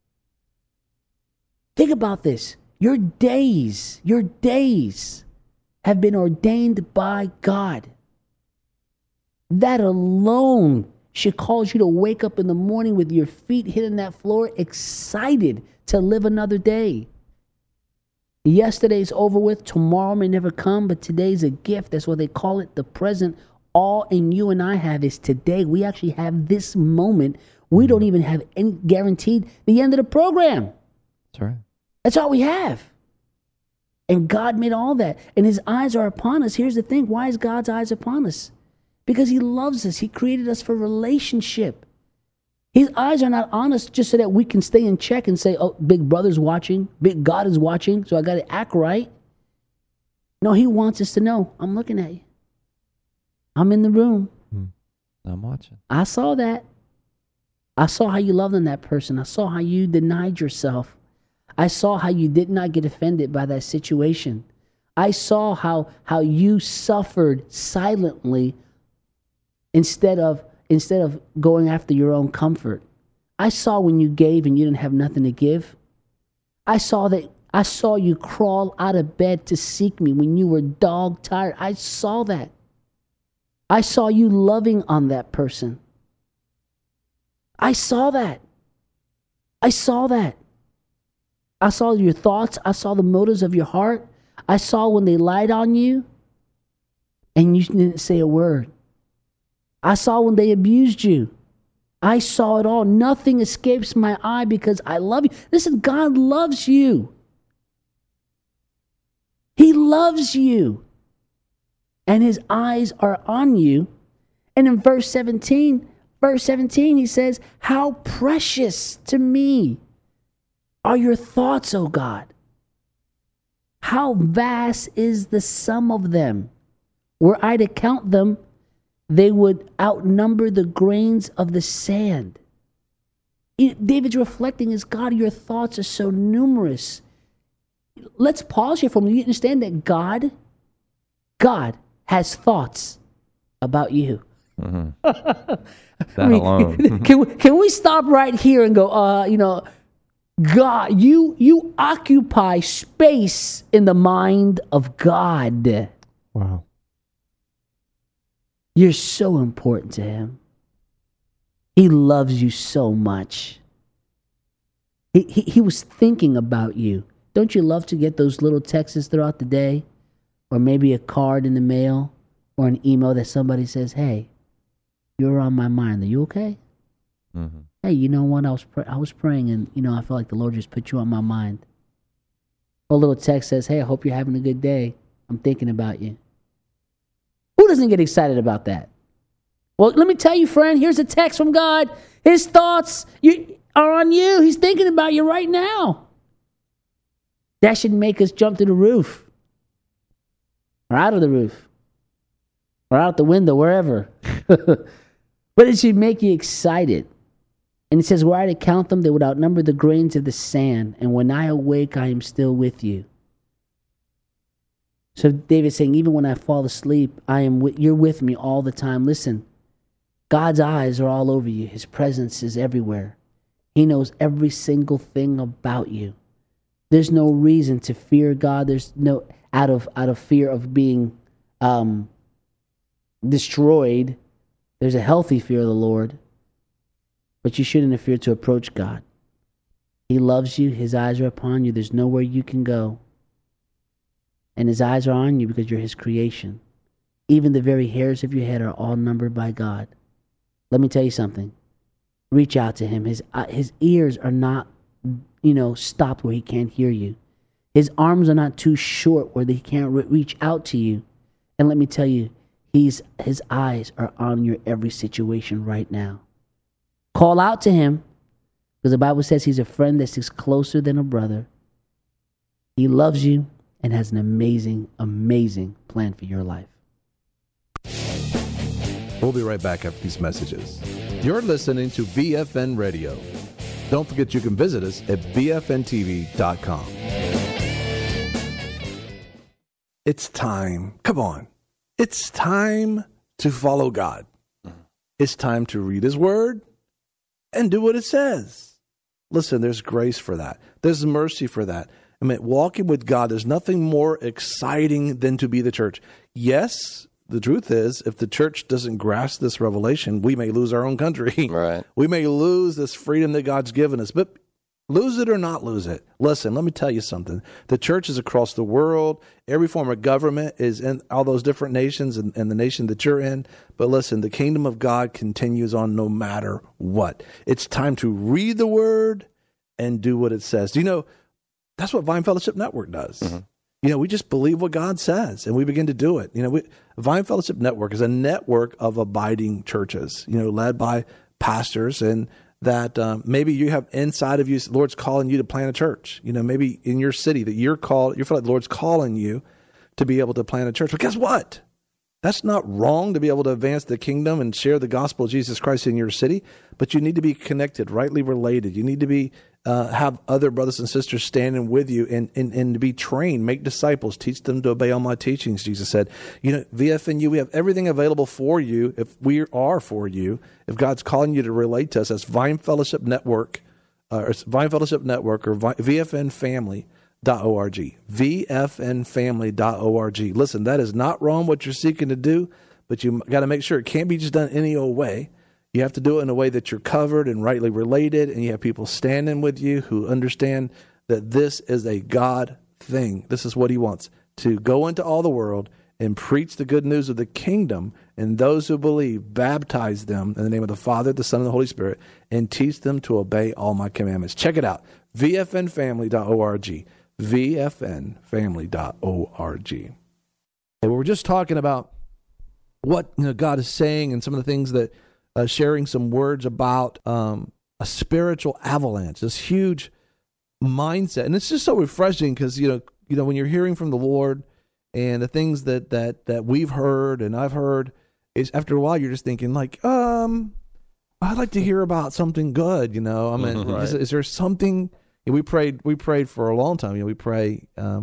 Think about this. Your days have been ordained by God. That alone should cause you to wake up in the morning with your feet hitting that floor, excited to live another day. Yesterday's over with, tomorrow may never come, but today's a gift. That's what they call it, the present. All in you and I have is today. We actually have this moment. We don't even have any guaranteed the end of the program. That's right. That's all we have. And God made all that. And his eyes are upon us. Here's the thing. Why is God's eyes upon us? Because he loves us. He created us for relationship. His eyes are not on us just so that we can stay in check and say, oh, big brother's watching. Big God is watching. So I got to act right. No, he wants us to know, I'm looking at you. I'm in the room. I'm watching. I saw that. I saw how you loved on that person. I saw how you denied yourself. I saw how you did not get offended by that situation. I saw how you suffered silently instead of going after your own comfort. I saw when you gave and you didn't have nothing to give. I saw you crawl out of bed to seek me when you were dog tired. I saw that. I saw you loving on that person. I saw that. I saw that. I saw your thoughts. I saw the motives of your heart. I saw when they lied on you and you didn't say a word. I saw when they abused you I saw it all. Nothing escapes my eye because I love you. Listen, God loves you. He loves you. And his eyes are on you. And in verse 17, he says, how precious to me are your thoughts, O God. How vast is the sum of them. Were I to count them, they would outnumber the grains of the sand. David's reflecting as God, your thoughts are so numerous. Let's pause here for a minute. You understand that God has thoughts about you. Mm-hmm. That alone. Can we stop right here and go, God, you occupy space in the mind of God. Wow. You're so important to him. He loves you so much. He was thinking about you. Don't you love to get those little texts throughout the day? Or maybe a card in the mail or an email that somebody says, hey, you're on my mind. Are you okay? Mm-hmm. Hey, you know what? I was praying and, I feel like the Lord just put you on my mind. Or a little text says, hey, I hope you're having a good day. I'm thinking about you. Who doesn't get excited about that? Well, let me tell you, friend, here's a text from God. His thoughts are on you. He's thinking about you right now. That should make us jump to the roof. Or out of the roof. Or out the window, wherever. But it should make you excited. And it says, were I to count them, they would outnumber the grains of the sand. And when I awake, I am still with you. So David's saying, even when I fall asleep, you're with me all the time. Listen, God's eyes are all over you. His presence is everywhere. He knows every single thing about you. There's no reason to fear God. There's no out of fear of being destroyed. There's a healthy fear of the Lord. But you shouldn't fear to approach God. He loves you. His eyes are upon you. There's nowhere you can go. And his eyes are on you because you're his creation. Even the very hairs of your head are all numbered by God. Let me tell you something. Reach out to him. His ears are not, stopped where he can't hear you. His arms are not too short where he can't reach out to you. And let me tell you, his eyes are on your every situation right now. Call out to him, because the Bible says he's a friend that sticks closer than a brother. He loves you and has an amazing, amazing plan for your life. We'll be right back after these messages. You're listening to VFN Radio. Don't forget you can visit us at VFNTV.com. It's time. Come on. It's time to follow God. It's time to read his word and do what it says. Listen, there's grace for that. There's mercy for that. I mean, walking with God, there's nothing more exciting than to be the church. Yes, the truth is, if the church doesn't grasp this revelation, we may lose our own country. Right. We may lose this freedom that God's given us. But lose it or not lose it. Listen, let me tell you something. The church is across the world. Every form of government is in all those different nations and the nation that you're in. But listen, the kingdom of God continues on no matter what. It's time to read the word and do what it says. Do you know, that's what Vine Fellowship Network does. Mm-hmm. We just believe what God says and we begin to do it. Vine Fellowship Network is a network of abiding churches, led by pastors, and that maybe you have inside of you, the Lord's calling you to plant a church. Maybe in your city that you feel like the Lord's calling you to be able to plant a church. But guess what? That's not wrong to be able to advance the kingdom and share the gospel of Jesus Christ in your city, but you need to be connected, rightly related. You need to be have other brothers and sisters standing with you and to be trained, make disciples, teach them to obey all my teachings, Jesus said. VFNU, we have everything available for you if we are for you. If God's calling you to relate to us, that's Vine Fellowship Network, or Vine Fellowship Network, or VFNFamily.org. VFNFamily.org. Listen, that is not wrong what you're seeking to do, but you got to make sure it can't be just done any old way. You have to do it in a way that you're covered and rightly related, and you have people standing with you who understand that this is a God thing. This is what he wants, to go into all the world and preach the good news of the kingdom, and those who believe, baptize them in the name of the Father, the Son, and the Holy Spirit, and teach them to obey all my commandments. Check it out, vfnfamily.org, vfnfamily.org. And we're just talking about what God is saying and some of the things that, sharing some words about a spiritual avalanche, this huge mindset. And it's just so refreshing because, when you're hearing from the Lord and the things that we've heard and I've heard, is after a while you're just thinking like, I'd like to hear about something good, I mean, Right. is there something? We prayed for a long time. We pray for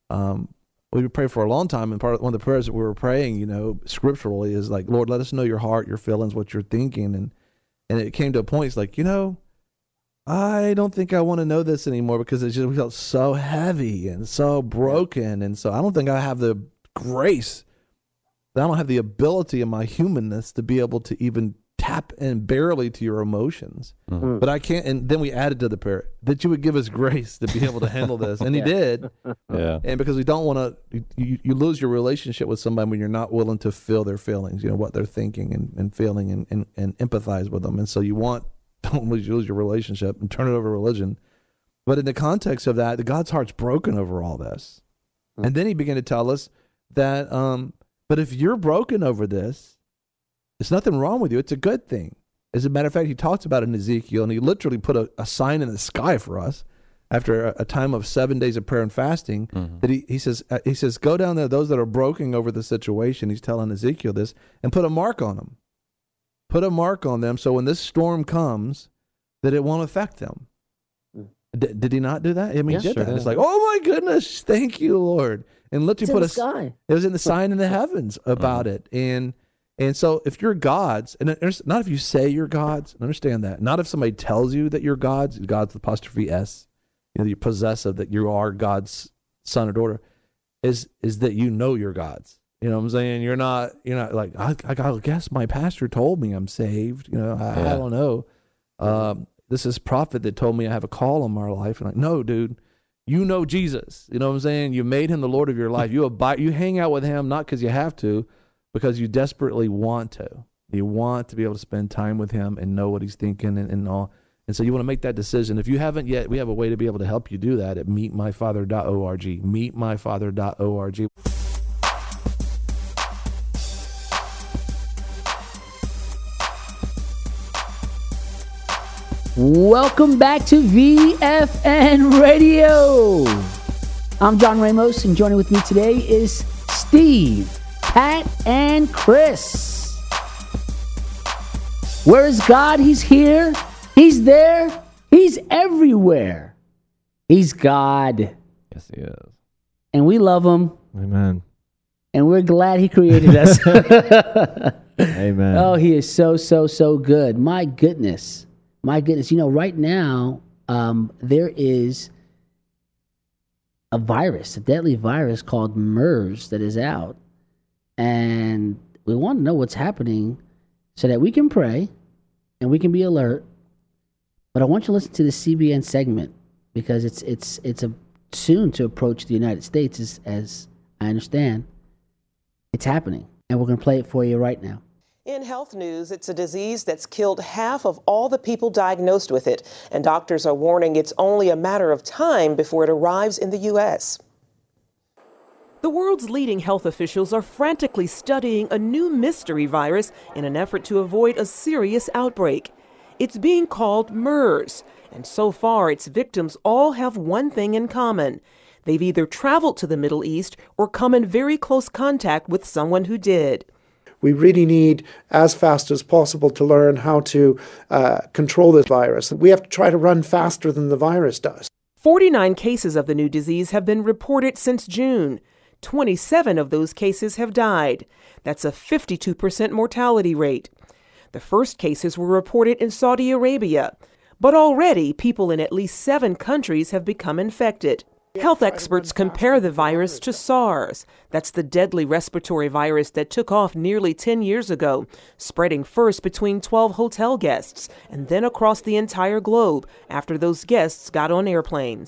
a long time, and one of the prayers that we were praying, scripturally, is like, Lord, let us know your heart, your feelings, what you're thinking, and it came to a point. It's like, I don't think I want to know this anymore because it just felt so heavy and so broken, and so I don't think I have the grace. I don't have the ability in my humanness to be able to even tap in barely to your emotions. Mm-hmm. But I can't. And then we added to the prayer that you would give us grace to be able to handle this, and He did. Yeah. And because we don't want to, you lose your relationship with somebody when you're not willing to feel their feelings, what they're thinking and feeling, and empathize with them. And so don't lose your relationship and turn it over to religion. But in the context of that, God's heart's broken over all this. And then He began to tell us that, but if you're broken over this, there's nothing wrong with you. It's a good thing. As a matter of fact, He talks about it in Ezekiel, and He literally put a sign in the sky for us after a time of 7 days of prayer and fasting. Mm-hmm. That he says, go down there, those that are broken over the situation. He's telling Ezekiel this, and put a mark on them. Put a mark on them, so when this storm comes, that it won't affect them. Did He not do that? I mean, Yes, He did sure that. did. It's like, oh my goodness, thank you, Lord. And literally It's in the sky. It was in the sign in the heavens about it. And so if you're God's, and not if you say you're God's, understand that. Not if somebody tells you that you're God's with apostrophe S, you're possessive, that you are God's son or daughter, is that you're God's. You know what I'm saying? You're not like, I guess my pastor told me I'm saved. I don't know. This is prophet that told me I have a call on my life. And like, no, dude, you know Jesus. You know what I'm saying? You made Him the Lord of your life. You hang out with Him, not because you have to, because you desperately want to. You want to be able to spend time with Him and know what He's thinking and all. And so you want to make that decision. If you haven't yet, we have a way to be able to help you do that at meetmyfather.org. Meetmyfather.org. Welcome back to VFN Radio. I'm John Ramos, and joining with me today is Steve, Pat, and Chris. Where is God? He's here. He's there. He's everywhere. He's God. Yes, He is. And we love Him. Amen. And we're glad He created us. Amen. Oh, He is so, so, so good. My goodness. My goodness. Right now, there is a virus, a deadly virus called MERS that is out. And we want to know what's happening so that we can pray and we can be alert. But I want you to listen to the CBN segment because it's soon to approach the United States, as I understand. It's happening, and we're going to play it for you right now. In health news, it's a disease that's killed half of all the people diagnosed with it, and doctors are warning it's only a matter of time before it arrives in the U.S. The world's leading health officials are frantically studying a new mystery virus in an effort to avoid a serious outbreak. It's being called MERS, and so far its victims all have one thing in common. They've either traveled to the Middle East or come in very close contact with someone who did. We really need, as fast as possible, to learn how to control this virus. We have to try to run faster than the virus does. 49 cases of the new disease have been reported since June. 27 of those cases have died. That's a 52% mortality rate. The first cases were reported in Saudi Arabia, but already people in at least 7 countries have become infected. Health experts compare the virus to SARS. That's the deadly respiratory virus that took off nearly 10 years ago, spreading first between 12 hotel guests and then across the entire globe after those guests got on airplanes.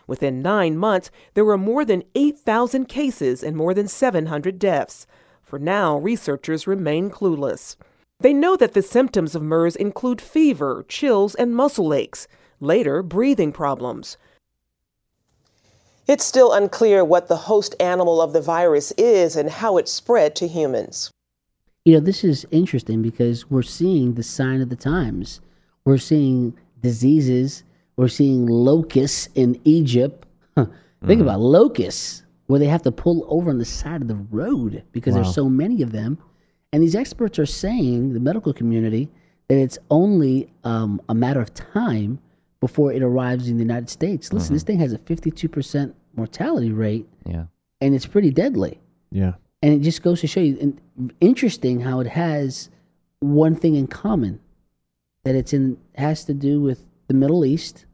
Within 9 months, there were more than 8,000 cases and more than 700 deaths. For now, researchers remain clueless. They know that the symptoms of MERS include fever, chills, and muscle aches. Later, breathing problems. It's still unclear what the host animal of the virus is and how it spread to humans. You know, this is interesting because we're seeing the sign of the times. We're seeing diseases. We're seeing locusts in Egypt. Think about locusts, where they have to pull over on the side of the road because there's so many of them. And these experts are saying, the medical community, that it's only a matter of time before it arrives in the United States. Listen, this thing has a 52% mortality rate, and it's pretty deadly. Yeah. And it just goes to show you, and interesting how it has one thing in common, that has to do with the Middle East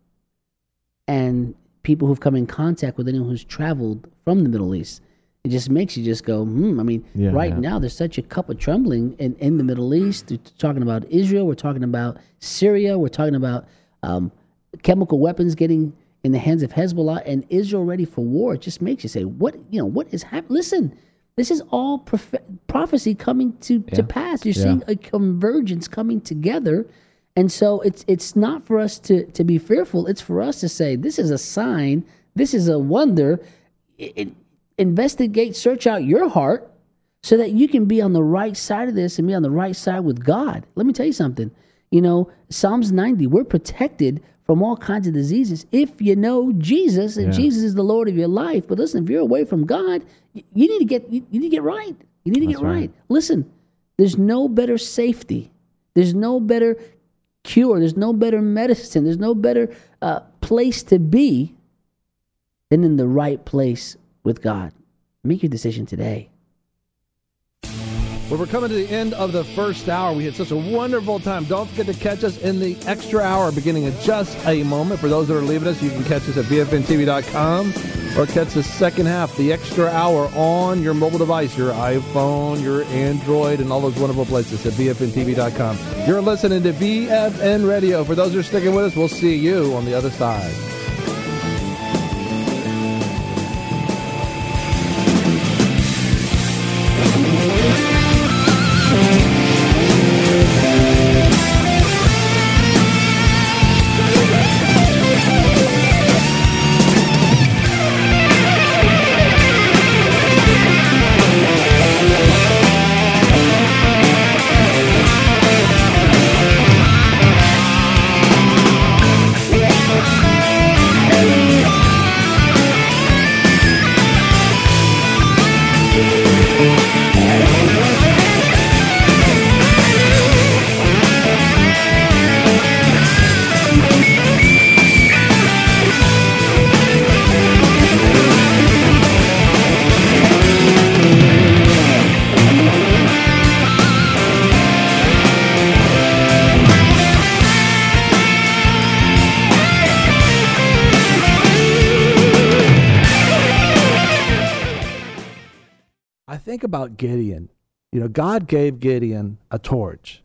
and people who've come in contact with anyone who's traveled from the Middle East. It just makes you just go, I mean, now there's such a cup of trembling in the Middle East. We're talking about Israel. We're talking about Syria. We're talking about chemical weapons getting in the hands of Hezbollah and Israel ready for war. It just makes you say, what is happening? Listen, this is all prophecy coming to pass. You're seeing a convergence coming together. And so it's not for us to be fearful. It's for us to say, this is a sign. This is a wonder. Investigate, search out your heart so that you can be on the right side of this and be on the right side with God. Let me tell you something. You know, Psalms 90, we're protected from all kinds of diseases if you know Jesus, and Jesus is the Lord of your life. But listen, if you're away from God, you need to get right. You need to get right. Listen, there's no better safety. There's no better cure. There's no better medicine. There's no better place to be than in the right place with God. Make your decision today. Well, we're coming to the end of the first hour. We had such a wonderful time. Don't forget to catch us in the extra hour beginning in just a moment. For those that are leaving us, you can catch us at VFNTV.com or catch the second half, the extra hour, on your mobile device, your iPhone, your Android, and all those wonderful places at VFNTV.com. You're listening to VFN Radio. For those who are sticking with us, we'll see you on the other side. Think about Gideon. You know, God gave Gideon a torch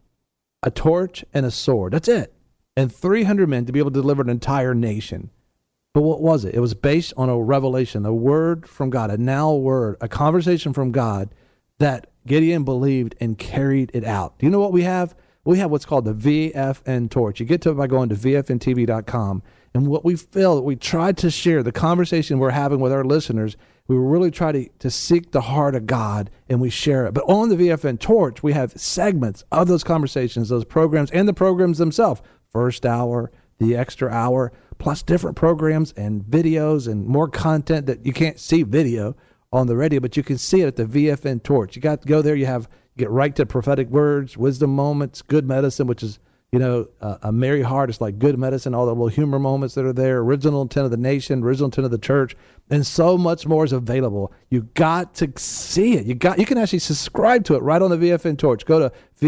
and a sword. That's it. And 300 men to be able to deliver an entire nation. But what was it? It was based on a revelation, a word from God, a now word, a conversation from God that Gideon believed and carried it out. Do you know what we have? We have what's called the VFN torch. You get to it by going to VFNTV.com. And what we feel, we tried to share the conversation we're having with our listeners. We really try to seek the heart of God, and we share it. But on the VFN torch, we have segments of those conversations, those programs, and the programs themselves. First hour, the extra hour, plus different programs and videos and more content that you can't see video on the radio, but you can see it at the VFN torch. You got to go there. You get right to prophetic words, wisdom moments, good medicine, which is, you know, a merry heart is like good medicine, all the little humor moments that are there, original intent of the nation, original intent of the church, and so much more is available. You got to see it. You can actually subscribe to it right on the VFN torch. Go to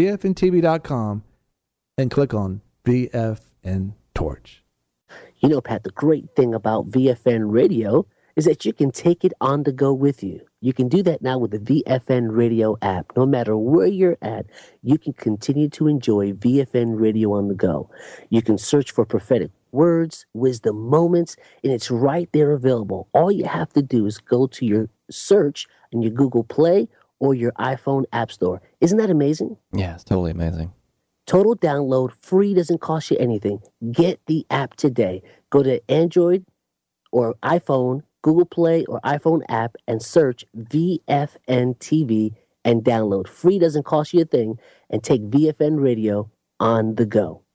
VFNTV.com and click on VFN torch. You know, Pat, the great thing about VFN Radio is that you can take it on the go with you. You can do that now with the VFN Radio app. No matter where you're at, you can continue to enjoy VFN Radio on the go. You can search for prophetic words, wisdom moments, and it's right there available. All you have to do is go to your search in your Google Play or your iPhone App Store. Isn't that amazing? Yeah, it's totally amazing. Total download, free, doesn't cost you anything. Get the app today. Go to Android or iPhone, Google Play or iPhone app and search VFN TV and download. Free, doesn't cost you a thing, and take VFN Radio on the go.